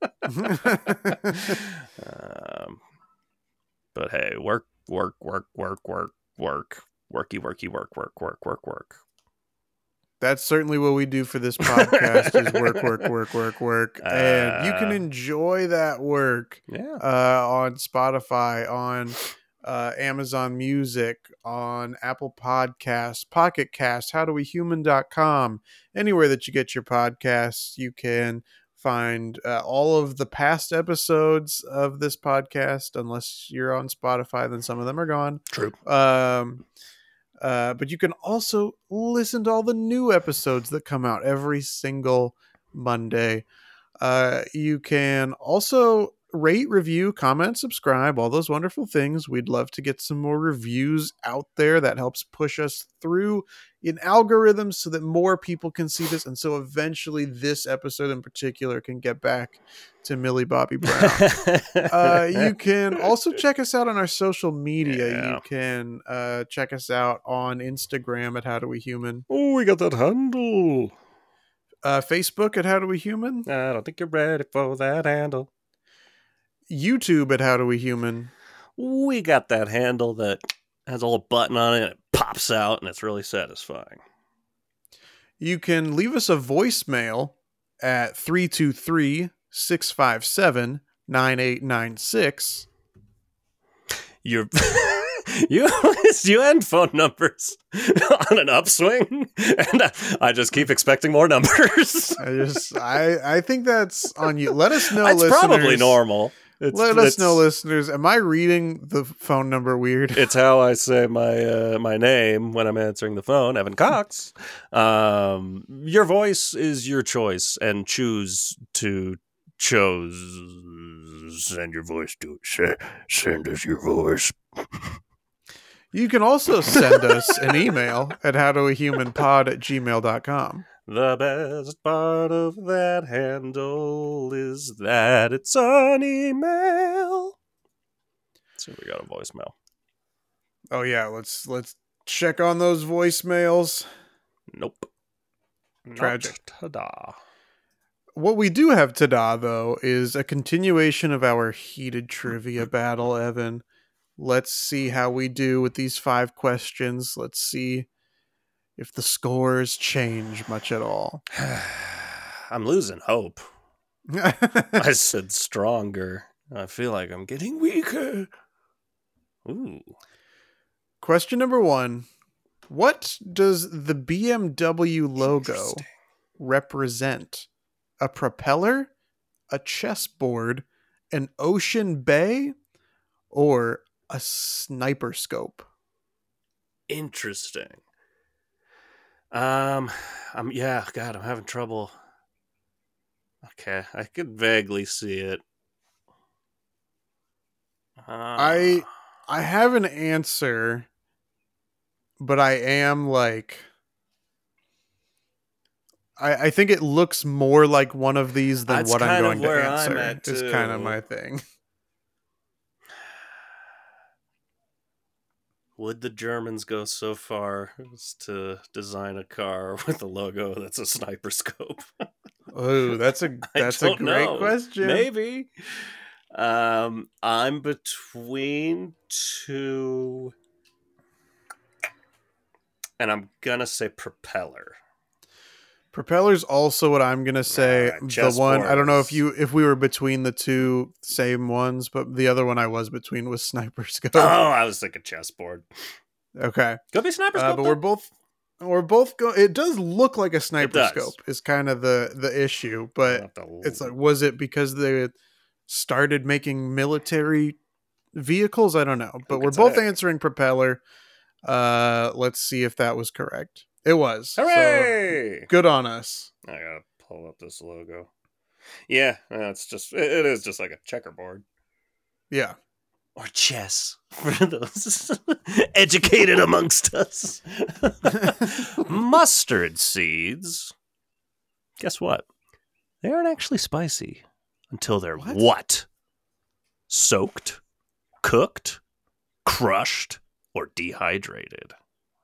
um, but hey, work, work, work, work, work, work, worky, worky, work, work, work, work, work. That's certainly what we do for this podcast is work, work, work, work, work. Uh, and you can enjoy that work Yeah. uh, on Spotify, on uh, Amazon Music, on Apple Podcasts, Pocket Cast, how do we human dot com. Anywhere that you get your podcasts, you can find uh, all of the past episodes of this podcast. Unless you're on Spotify, then some of them are gone. True. Um, uh, but you can also listen to all the new episodes that come out every single Monday. Uh, you can also rate, review, comment, subscribe, all those wonderful things. We'd love to get some more reviews out there. That helps push us through in algorithms so that more people can see this. And so eventually this episode in particular can get back to Millie Bobby Brown. uh, you can also check us out on our social media. Yeah. You can uh, check us out on Instagram at How Do We Human. Oh, we got that handle. Uh, Facebook at How Do We Human. I don't think you're ready for that handle. YouTube at How Do We Human. We got that handle that has a little button on it and it pops out and it's really satisfying. You can leave us a voicemail at three two three, six five seven, nine eight nine six. You're you you end phone numbers on an upswing, and I, I just keep expecting more numbers. I just I I think that's on you. Let us know. It's listeners. probably normal. It's, Let us it's, know, listeners. Am I reading the phone number weird? It's how I say my uh, my name when I'm answering the phone, Evan Cox. Um, your voice is your choice, and choose to chose send your voice to send, send us your voice. You can also send us an email at howdoahumanpod at gmail dot com. The best part of that handle is that it's an email. Let's see if we got a voicemail. Oh yeah, let's let's check on those voicemails. Nope. Tragic. Not ta-da. What we do have ta-da, though, is a continuation of our heated trivia battle, Evan. Let's see how we do with these five questions. Let's see if the scores change much at all. I'm losing hope. I said stronger. I feel like I'm getting weaker. Ooh. Question number one. What does the B M W logo represent? A propeller, a chessboard, an ocean bay, or a sniper scope? Interesting. Um, I'm yeah, God, I'm having trouble. Okay, I could vaguely see it. Uh, I I have an answer, but I am like I, I think it looks more like one of these than That's what I'm kind of going to where I'm answer. at, Is kind of too. my thing. Would the Germans go so far as to design a car with a logo that's a sniper scope? Oh, that's a I that's a don't great know. question. Maybe. Um, I'm between two, and I'm gonna say propeller. Propeller's also what I'm gonna say. Alright, the one I don't know if chessboards. you if we were between the two same ones, but the other one I was between was sniper scope. Oh, I was thinking chessboard. Okay, Could be sniper uh, scope. but though. we're both We're both go. It does look like a sniper does. scope. Is kind of the the issue, but Not the- it's like, was it because they started making military vehicles? I don't know, but Who we're can both say? answering propeller. Uh, let's see if that was correct. It was. So, Hooray! good on us. I gotta pull up this logo. Yeah, uh, it's just it, it is just like a checkerboard Yeah. or chess for those educated amongst us. Mustard seeds. Guess what? They aren't actually spicy until they're What? what? Soaked, cooked, crushed, or dehydrated.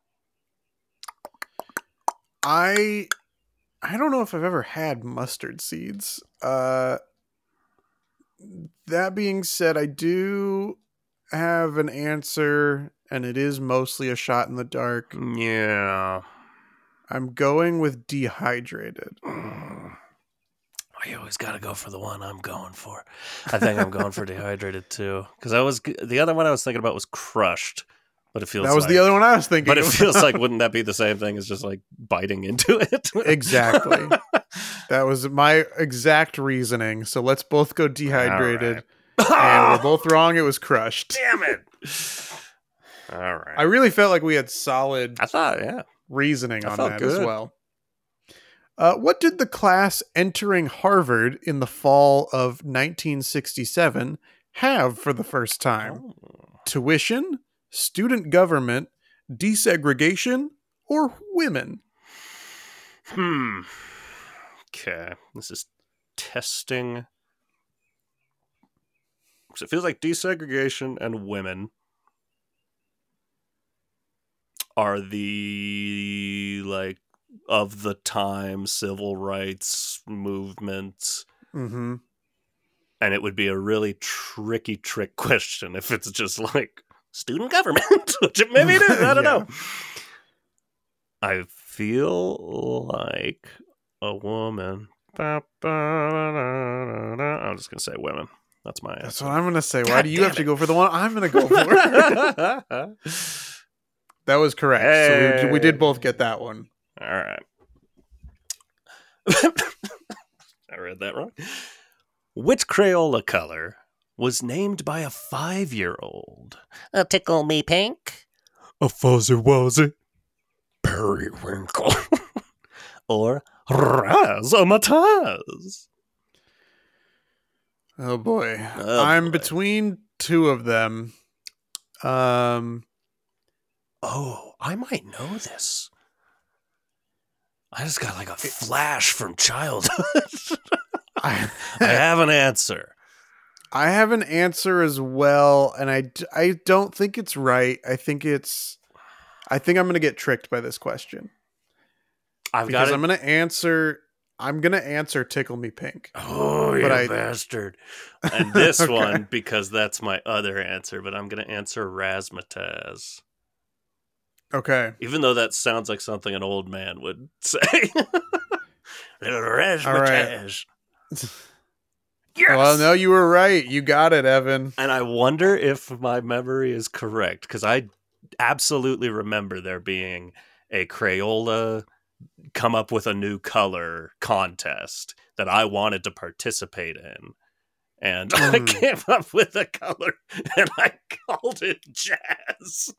I I don't know if I've ever had mustard seeds. Uh, that being said, I do have an answer, and it is mostly a shot in the dark. Yeah. I'm going with dehydrated. I always got to go for the one I'm going for. I think I'm going for dehydrated too, because I was the other one I was thinking about was crushed, but it feels That was like, the other one I was thinking. But it of. feels like wouldn't that be the same thing as just like biting into it? Exactly. That was my exact reasoning. So let's both go dehydrated, and we're both wrong. It was crushed. Damn it! All right. I really felt like we had solid I thought, yeah. reasoning I on felt that as good. well. Uh, what did the class entering Harvard in the fall of nineteen sixty-seven have for the first time? Oh. Tuition, student government, desegregation, or women? Hmm. Okay. This is testing. So it feels like desegregation and women are the like of the time civil rights movement, Mm-hmm. and it would be a really tricky trick question if it's just like student government, which it maybe it is. I don't Yeah. know. I feel like a woman. I'm just gonna say women. That's my That's answer. what I'm going to say. Why God do you damn have to it. go for the one I'm going to go for? That was correct. So we, we did both get that one. All right. I read that wrong. Which Crayola color was named by a five-year-old? A tickle me pink, a fuzzy wuzzy, periwinkle, or razzmatazz? Oh boy. Oh, I'm boy. between two of them. Um Oh, I might know this. I just got like a flash from childhood. I, I have an answer. I have an answer as well, and I, d- I don't think it's right. I think it's I think I'm going to get tricked by this question. I've Because got it. I'm going to answer I'm going to answer Tickle Me Pink. Oh, you But I- bastard. And this Okay. one, because that's my other answer, but I'm going to answer razzmatazz. Okay. Even though that sounds like something an old man would say. Razzmatazz. Yes! Well, no, you were right. You got it, Evan. And I wonder if my memory is correct, because I absolutely remember there being a Crayola come up with a new color contest that I wanted to participate in. And I Mm. came up with a color and I called it jazz.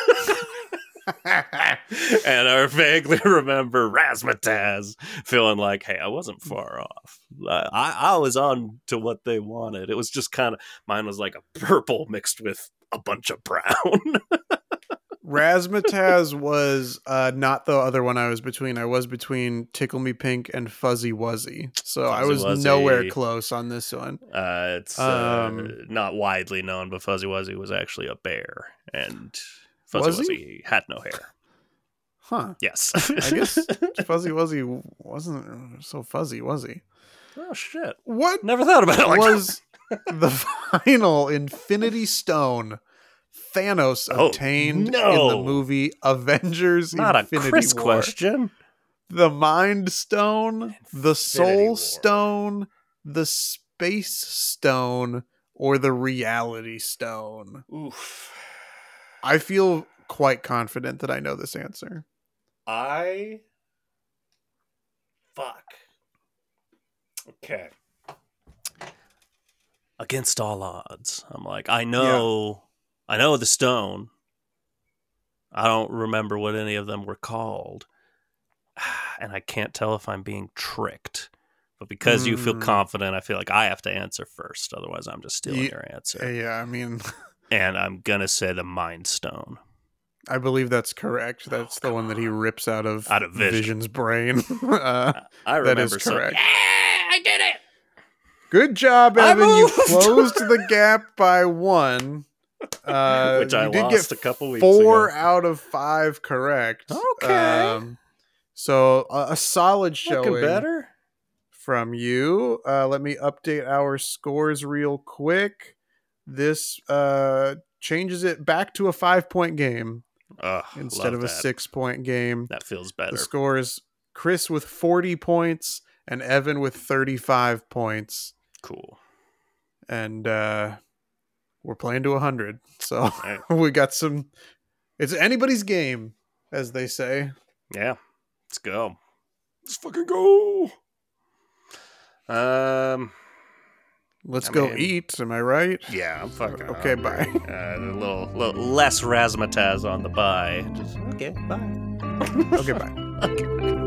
And I vaguely remember razzmatazz feeling like, hey, I wasn't far off. I, I was on to what they wanted. It was just kind of, mine was like a purple mixed with a bunch of brown. Razzmatazz was uh, not the other one I was between. I was between Tickle Me Pink and Fuzzy Wuzzy. So I Fuzzy was Wuzzy. nowhere close on this one. Uh, it's uh, Um, not widely known, but Fuzzy Wuzzy was actually a bear. And Fuzzy Was he? Wuzzy had no hair. Huh. Yes. I guess Fuzzy Wuzzy wasn't so fuzzy, was he? Oh, shit. What Never thought about it like was the final Infinity Stone Thanos Oh, obtained in no. the movie Avengers Not Infinity a Chris War? question. The Mind Stone, the Infinity Soul War. Stone, the Space Stone, or the Reality Stone? Oof. I feel quite confident that I know this answer. I. Fuck. Okay. Against all odds, I'm like, I know, yeah. I know the stone. I don't remember what any of them were called, and I can't tell if I'm being tricked. But because mm. you feel confident, I feel like I have to answer first. Otherwise, I'm just stealing yeah, your answer. Yeah, I mean, and I'm gonna say the Mind Stone. I believe that's correct. That's oh, the one that he rips out of, out of Vision. Vision's brain. uh, I remember that is so- correct. Yeah, I did it. Good job, Evan. You closed the gap by one. Uh, Which I you did lost get a couple weeks four ago. out of five correct. Okay. Um, so a, a solid showing. Looking better. From you. Uh, let me update our scores real quick. This uh, changes it back to a five-point game. Ugh, instead of a that. six-point game. That feels better. The score is Chris with forty points and Evan with thirty-five points. Cool. And uh, we're playing to one hundred. So right. we got some... It's anybody's game, as they say. Yeah. Let's go. Let's fucking go. Um... Let's I go mean, eat. Am I right? Yeah, I'm fucking. Okay, bye. Uh, a little, little less razzmatazz on the bye. Just okay, bye. Okay, bye. Okay.